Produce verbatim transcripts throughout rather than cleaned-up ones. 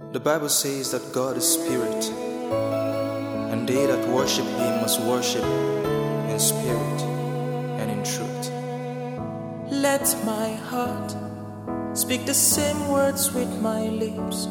The Bible says that God is spirit, and they that worship him must worship in spirit and in truth. Let my heart speak the same words with my lips.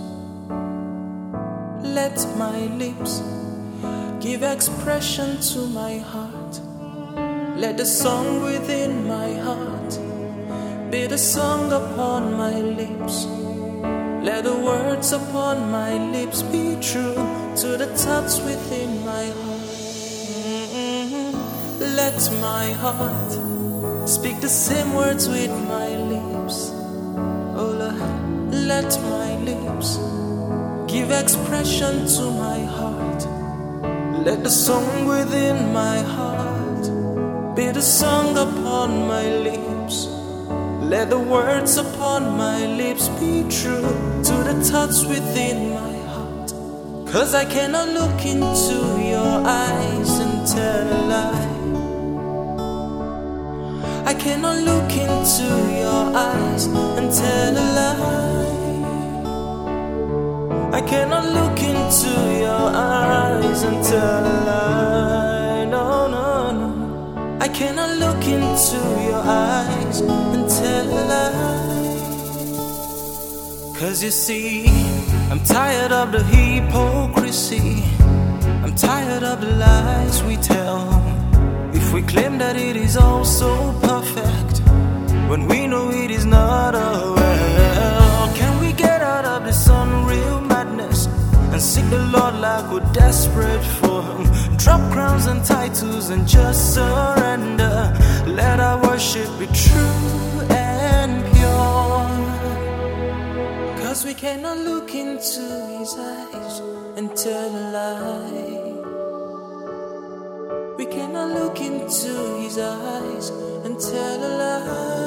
Let my lips give expression to my heart. Let the song within my heart be the song upon my lips. Let the words upon my lips be true to the thoughts within my heart. Mm-hmm. Let my heart speak the same words with my lips. Oh Lord, let my lips give expression to my heart. Let the song within my heart be the song upon my lips. Let the words upon my lips be true to the thoughts within my heart. Cause I cannot look into your eyes and tell a lie. I cannot look into your eyes and tell a lie. I cannot look into your eyes and tell a lie. No, no, no. I cannot look into your eyes and tell a lie. Cause you see, I'm tired of the hypocrisy. I'm tired of the lies we tell. If we claim that it is all so perfect, when we know it is not, oh well. Can we get out of this unreal madness and seek the Lord like we're desperate for him? Drop crowns and titles and just surrender. Let our worship be true and pure. Cause we cannot look into his eyes and tell a lie. We cannot look into his eyes and tell a lie.